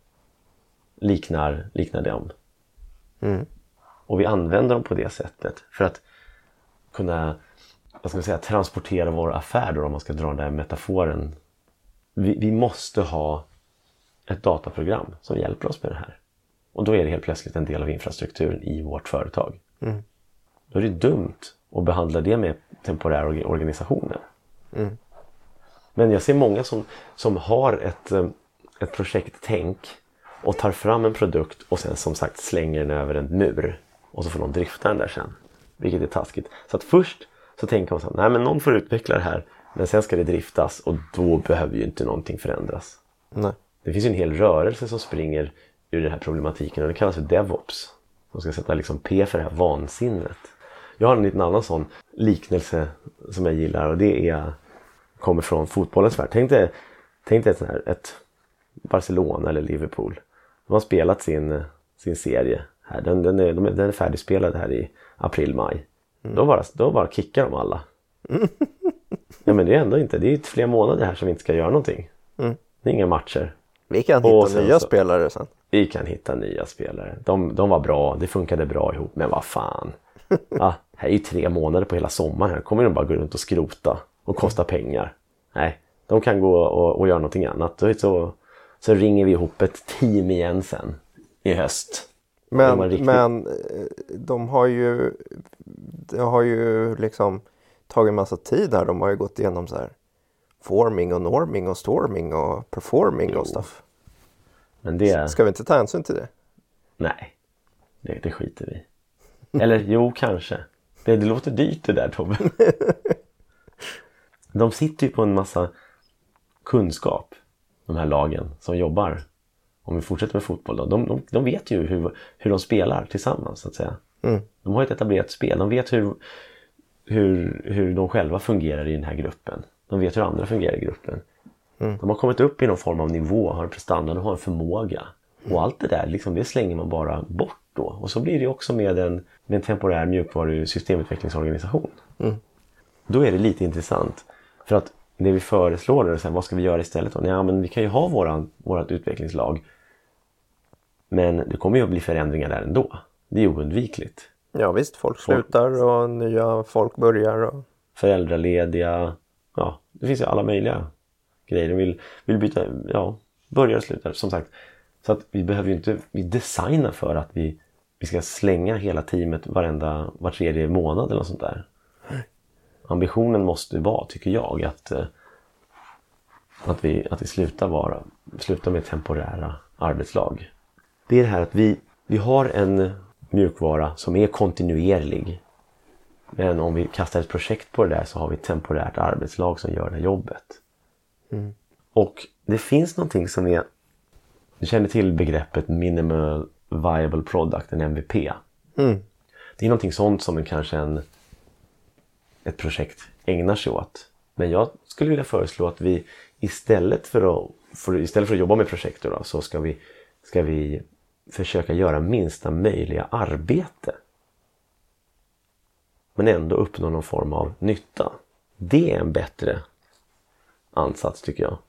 liknar dem. Och vi använder dem på det sättet för att kunna, transportera vår affär då, om man ska dra den där metaforen. Vi måste ha ett dataprogram som hjälper oss med det här. Och då är det helt plötsligt en del av infrastrukturen i vårt företag. Då är det dumt att behandla det med temporära organisationer. Men jag ser många som har ett projekttänk och tar fram en produkt och sen som sagt slänger den över en mur. Och så får någon drifta den där sen. Vilket är taskigt. Så att först så tänker man så här, nej men någon får utveckla det här. Men sen ska det driftas och då behöver ju inte någonting förändras. Nej. Det finns ju en hel rörelse som springer ur den här problematiken och det kallas för DevOps. De ska sätta liksom P för det här vansinnet. Jag har en liten annan sån liknelse som jag gillar och det kommer från fotbollens värld. Tänk dig ett Barcelona eller Liverpool. De har spelat sin serie här. Den är färdigspelad här i april-maj. Då bara kickar de alla. Ja, men det är ändå inte. Det är flera månader här som vi inte ska göra någonting. Det är inga matcher. Vi kan hitta nya spelare sen. Vi kan hitta nya spelare. De var bra. Det funkade bra ihop. Men vad fan. Här är ju 3 månader på hela sommaren. Här kommer de bara gå runt och skrota. Och kosta pengar. Nej, de kan gå och göra någonting annat. Så ringer vi ihop ett team igen sen. I höst. Men de har ju, det har ju liksom tagit en massa tid här. De har ju gått igenom så här forming och norming och storming och performing och stuff. Men det... Ska vi inte ta hänsyn till det? Nej, det skiter vi. Eller jo, kanske. Det låter dyrt det där, Tobbe. De sitter ju på en massa kunskap, de här lagen som jobbar. Om vi fortsätter med fotboll då. De vet ju hur de spelar tillsammans, så att säga. De har ett etablerat spel. De vet hur de själva fungerar i den här gruppen. De vet hur andra fungerar i gruppen. De har kommit upp i någon form av nivå, har en prestanda, de har en förmåga. Och allt det där, liksom, det slänger man bara bort då. Och så blir det också med en temporär mjukvaru-systemutvecklingsorganisation. Då är det lite intressant. För att det vi föreslår är så här, vad ska vi göra istället då? Ja, men vi kan ju ha vårat utvecklingslag. Men det kommer ju att bli förändringar där ändå. Det är oundvikligt. Ja visst, folk slutar och nya folk börjar. Och... Föräldralediga. Ja, det finns ju alla möjliga grejer. De vill byta, börja och sluta, som sagt. Så att vi behöver ju inte designa för att vi ska slänga hela teamet var tredje månad eller något sånt där. Ambitionen måste vara, tycker jag, att vi slutar med temporära arbetslag. Det är det här att vi har en mjukvara som är kontinuerlig. Men om vi kastar ett projekt på det där så har vi ett temporärt arbetslag som gör det här jobbet. Och det finns någonting som är... Du känner till begreppet Minimal Viable Product, en MVP. Det är någonting sånt som ett projekt ägnar sig åt. Men jag skulle vilja föreslå att vi istället för att jobba med projekt då, så ska vi försöka göra minsta möjliga arbete. Men ändå uppnå någon form av nytta. Det är en bättre ansats, tycker jag.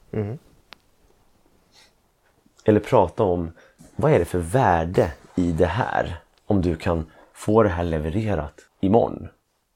Eller prata om, vad är det för värde i det här? Om du kan få det här levererat imorgon.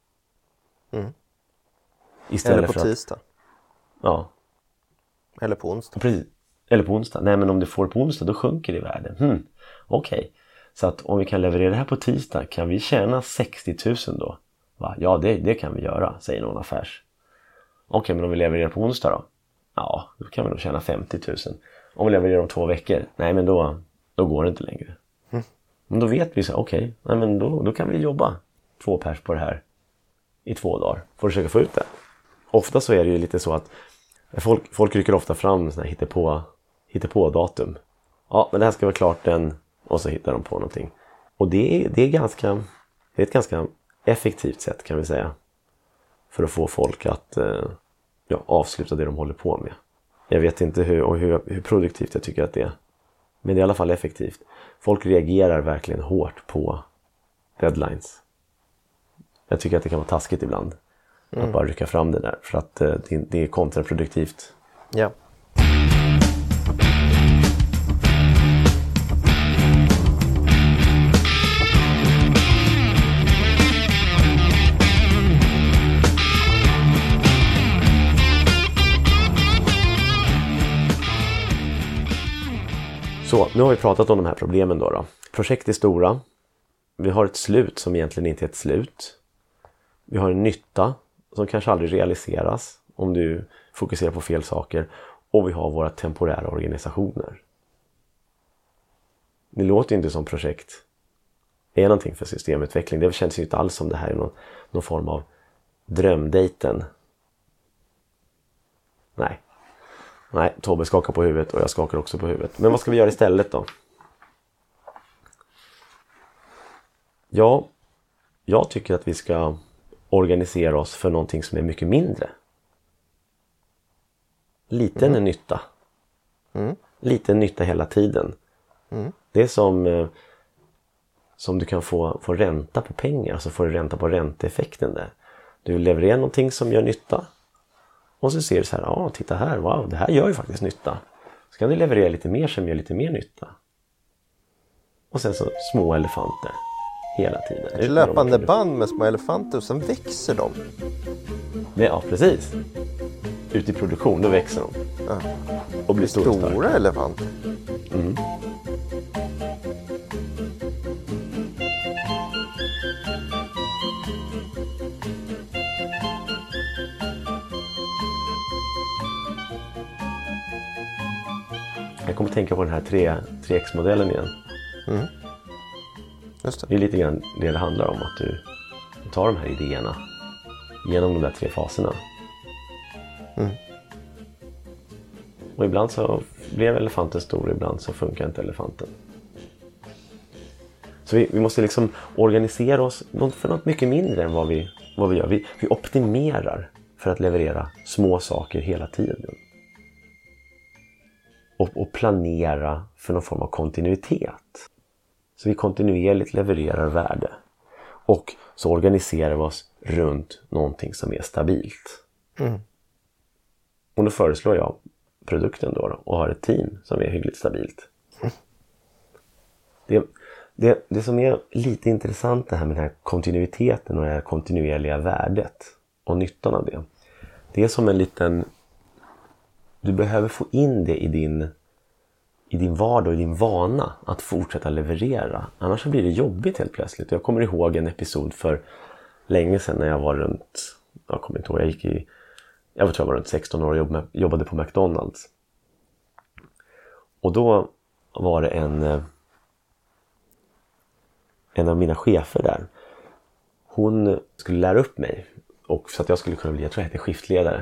Istället eller på tisdag. Ja. Eller på onsdag. Precis. Eller på onsdag. Nej, men om du får på onsdag, då sjunker det i värde. Okej. Så att om vi kan leverera det här på tisdag, kan vi tjäna 60 000 då? Va? Ja, det kan vi göra, säger någon affärs. Okej, men om vi levererar på onsdag då? Ja, då kan vi nog tjäna 50 000. Om vi levererar om 2 veckor? Nej, men då går det inte längre. Men då vet vi så, okej, nej, men då kan vi jobba 2 pers på det här i 2 dagar för att försöka få ut det. Ofta så är det ju lite så att folk rycker ofta fram såna här hittepå-datum. Ja, men det här ska vara klart och så hittar de på någonting. Och det är ett ganska effektivt sätt, kan vi säga, för att få folk att avsluta det de håller på med. Jag vet inte hur produktivt jag tycker att det är. Men det är i alla fall effektivt. Folk reagerar verkligen hårt på deadlines. Jag tycker att det kan vara taskigt ibland. Att bara rycka fram det där. För att det är kontraproduktivt. Ja. Så, nu har vi pratat om de här problemen då. Projekt är stora. Vi har ett slut som egentligen inte är ett slut. Vi har en nytta som kanske aldrig realiseras om du fokuserar på fel saker. Och vi har våra temporära organisationer. Det låter inte som projekt är någonting för systemutveckling. Det känns ju inte alls som det här är någon form av drömdejten. Nej, Tobbe skakar på huvudet och jag skakar också på huvudet. Men vad ska vi göra istället då? Ja, jag tycker att vi ska organisera oss för någonting som är mycket mindre. Liten nytta. Liten nytta hela tiden. Det är som du kan få ränta på pengar. Alltså får du ränta på ränteeffekten där. Du levererar någonting som gör nytta. Och så ser du så här, titta här, wow, det här gör ju faktiskt nytta. Så kan du leverera lite mer som gör lite mer nytta. Och sen så små elefanter hela tiden. Ett löpande band med små elefanter och sen växer de. Ja, precis. Ute i produktion, då växer de. Ja. Och blir stora elefanter. Jag kommer att tänka på den här 3X-modellen igen. Just det. Det är lite grann det handlar om, att du tar de här idéerna genom de där 3 faserna. Och ibland så blev elefanten stor, ibland så funkar inte elefanten. Så vi måste liksom organisera oss för något mycket mindre än vad vi gör. Vi optimerar för att leverera små saker hela tiden. Och planera för någon form av kontinuitet. Så vi kontinuerligt levererar värde. Och så organiserar vi oss runt någonting som är stabilt. Och då föreslår jag produkten då och har ett team som är hyggligt stabilt. Det som är lite intressant det här med den här kontinuiteten och det här kontinuerliga värdet och nyttan av det. Det är som en liten... Du behöver få in det i din vardag och i din vana att fortsätta leverera. Annars så blir det jobbigt helt plötsligt. Jag kommer ihåg en episod för länge sedan när jag var runt... Jag kommer inte ihåg, jag tror jag var runt 16 år och jobbade på McDonalds. Och då var det en av mina chefer där. Hon skulle lära upp mig. Och så att jag skulle kunna bli, jag tror jag heter skiftledare.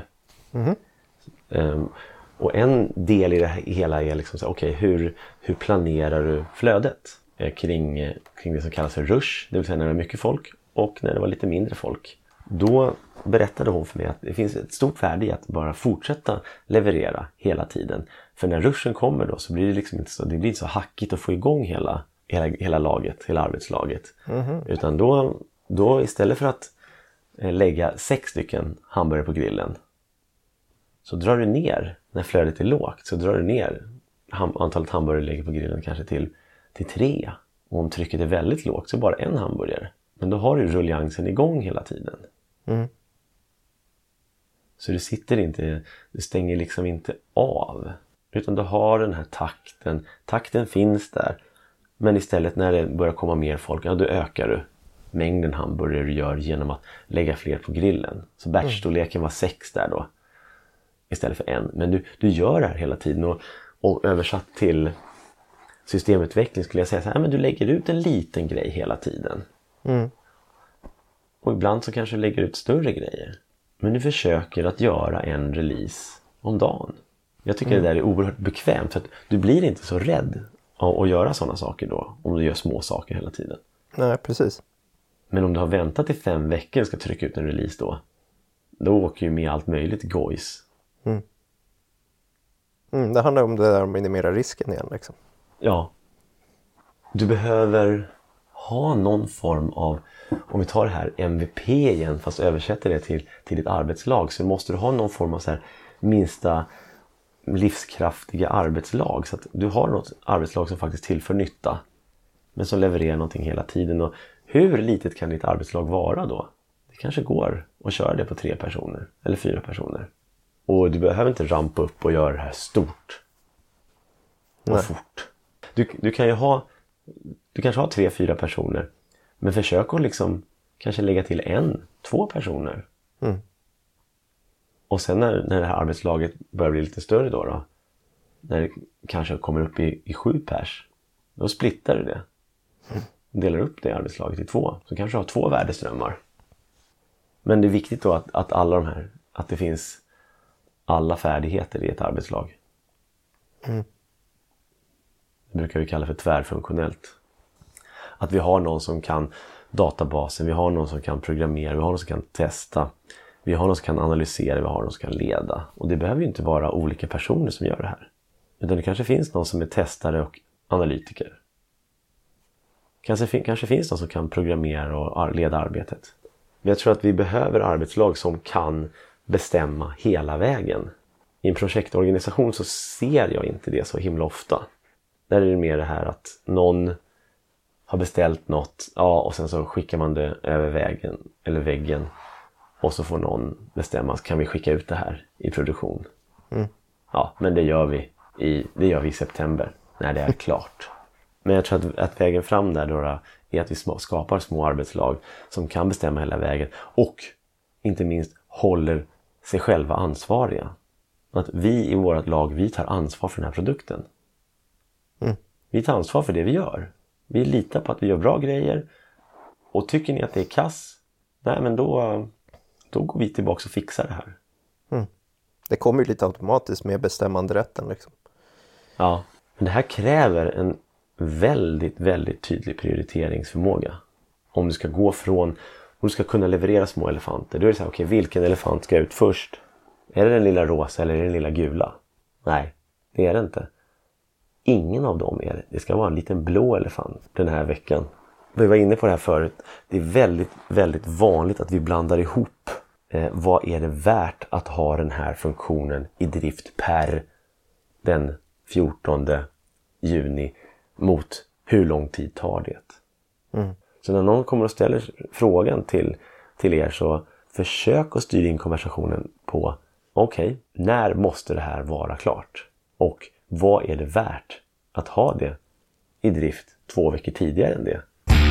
Och en del i det hela är liksom så, okej, hur planerar du flödet kring det som kallas för rush, det vill säga när det är mycket folk och när det var lite mindre folk. Då berättade hon för mig att det finns ett stort värde i att bara fortsätta leverera hela tiden. För när rushen kommer då så blir det liksom inte så, det blir inte så hackigt att få igång hela laget, hela arbetslaget. Utan då istället för att lägga 6 stycken hamburgare på grillen, så drar du ner, när flödet är lågt, så drar du ner antalet hamburgare lägger på grillen kanske till 3. Och om trycket är väldigt lågt så bara 1 hamburgare. Men då har du ruljansen igång hela tiden. Så du stänger liksom inte av. Utan du har den här takten. Takten finns där. Men istället när det börjar komma mer folk, då ökar du mängden hamburgare du gör genom att lägga fler på grillen. Så batchstorleken var 6 där då. Istället för 1. Men du gör det här hela tiden. Och översatt till systemutveckling skulle jag säga så här, men du lägger ut en liten grej hela tiden. Och ibland så kanske du lägger ut större grejer. Men du försöker att göra en release om dagen. Jag tycker det där är oerhört bekvämt. För att du blir inte så rädd att göra sådana saker då. Om du gör små saker hela tiden. Nej, precis. Men om du har väntat i 5 veckor och ska trycka ut en release då åker ju med allt möjligt gojs. Det handlar om det där att minimera risken igen liksom. Ja. Du behöver ha någon form av, om vi tar det här MVP igen fast översätter det till ditt arbetslag, så måste du ha någon form av så här minsta livskraftiga arbetslag, så att du har något arbetslag som faktiskt tillför nytta men som levererar någonting hela tiden. Och hur litet kan ditt arbetslag vara då? Det kanske går att köra det på 3 personer eller 4 personer. Och du behöver inte rampa upp och göra det här stort och fort. Du kan ju ha, du kanske har 3-4 personer, men försök att liksom kanske lägga till 1-2 personer. Och sen när det här arbetslaget börjar bli lite större då när det kanske kommer upp i 7 pers, då splittar du det. Delar upp det arbetslaget i 2, så kanske du har 2 värdeströmmar. Men det är viktigt då att alla de här, att det finns alla färdigheter i ett arbetslag. Det brukar vi kalla för tvärfunktionellt. Att vi har någon som kan databasen, vi har någon som kan programmera, vi har någon som kan testa, vi har någon som kan analysera, vi har någon som kan leda. Och det behöver ju inte vara olika personer som gör det här. Utan det kanske finns någon som är testare och analytiker. Kanske finns någon som kan programmera och leda arbetet. Jag tror att vi behöver arbetslag som kan bestämma hela vägen. I en projektorganisation så ser jag inte det så himla ofta. Där är det mer det här att någon har beställt något, och sen så skickar man det över väggen och så får någon bestämma, kan vi skicka ut det här i produktion? Ja, men det gör vi i september när det är klart. Men jag tror att vägen fram där då är att vi skapar små arbetslag som kan bestämma hela vägen och inte minst håller sig själva ansvariga. Att vi i vårt lag, vi tar ansvar för den här produkten. Vi tar ansvar för det vi gör. Vi litar på att vi gör bra grejer. Och tycker ni att det är kass? Nej, men då går vi tillbaka och fixar det här. Det kommer ju lite automatiskt med bestämmanderätten liksom. Ja, men det här kräver en väldigt, väldigt tydlig prioriteringsförmåga. Om du ska gå från, om du ska kunna leverera små elefanter. Då är det så här, okej, vilken elefant ska ut först? Är det den lilla rosa eller är det den lilla gula? Nej, det är det inte. Ingen av dem är det. Det ska vara en liten blå elefant den här veckan. Vi var inne på det här förut. Det är väldigt, väldigt vanligt att vi blandar ihop vad är det värt att ha den här funktionen i drift per den 14 juni mot hur lång tid tar det. Så när någon kommer och ställer frågan till er, så försök att styra in konversationen på okej, när måste det här vara klart? Och vad är det värt att ha det i drift 2 veckor tidigare än det?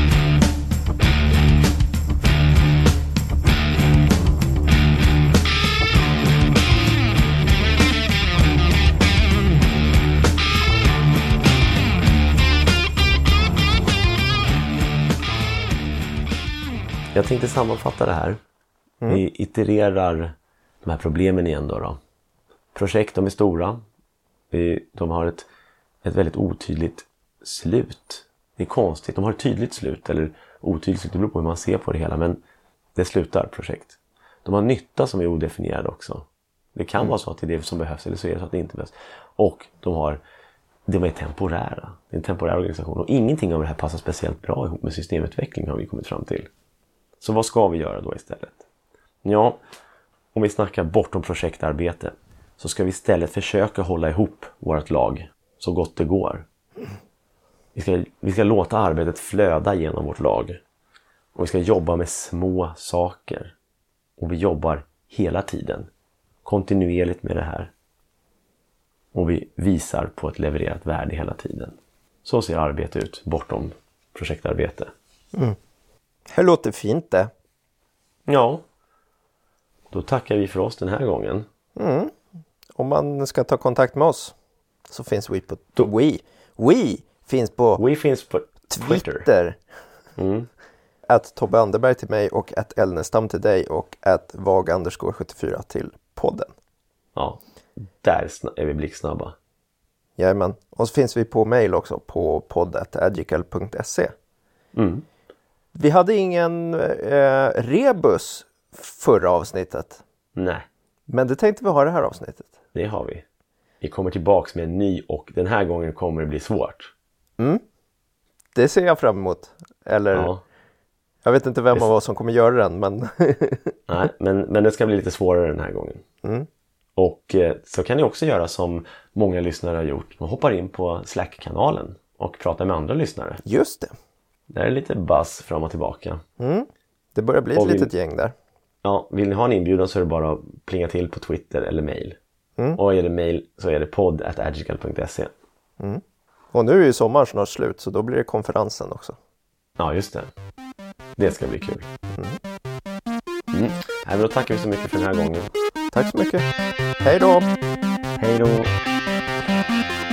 Jag tänkte sammanfatta det här. Vi itererar de här problemen igen då. Projekt, de är stora. De har ett väldigt otydligt slut. Det är konstigt. De har ett tydligt slut eller otydligt slut. Det beror på hur man ser på det hela. Men det slutar projekt. De har nytta som är odefinierad också. Det kan vara så att det är det som behövs eller så är det så att det inte behövs. Och de är temporära. Det är en temporär organisation. Och ingenting av det här passar speciellt bra ihop med systemutveckling har vi kommit fram till. Så vad ska vi göra då istället? Ja, om vi snackar bortom projektarbete så ska vi istället försöka hålla ihop vårt lag så gott det går. Vi ska låta arbetet flöda genom vårt lag. Och vi ska jobba med små saker. Och vi jobbar hela tiden. Kontinuerligt med det här. Och vi visar på ett levererat värde hela tiden. Så ser arbete ut bortom projektarbete. Det låter fint det. Ja. Då tackar vi för oss den här gången. Om man ska ta kontakt med oss så finns vi på finns på Twitter. Att Tobbe Anderberg till mig och att Elnestam till dig och att Vag_74 till podden. Ja, där är vi blixtsnabba. Jajamän. Och så finns vi på mail också på podd@agical.se. Vi hade ingen rebus förra avsnittet. Nej. Men det tänkte vi ha det här avsnittet. Det har vi. Vi kommer tillbaks med en ny och den här gången kommer det bli svårt. Det ser jag fram emot. Eller ja. Jag vet inte vem av oss som kommer göra den. Men nej, men det ska bli lite svårare den här gången. Och så kan ni också göra som många lyssnare har gjort. Man hoppar in på Slack-kanalen och pratar med andra lyssnare. Just det. Där är lite buzz fram och tillbaka. Det börjar bli ett litet gäng där. Ja, vill ni ha en inbjudan så är det bara att plinga till på Twitter eller mail. Och är det mail så är det podd@agical.se. Och nu är ju sommaren snart slut så då blir det konferensen också. Ja, just det. Det ska bli kul. Men då tackar vi så mycket för den här gången. Tack så mycket. Hej då! Hej då!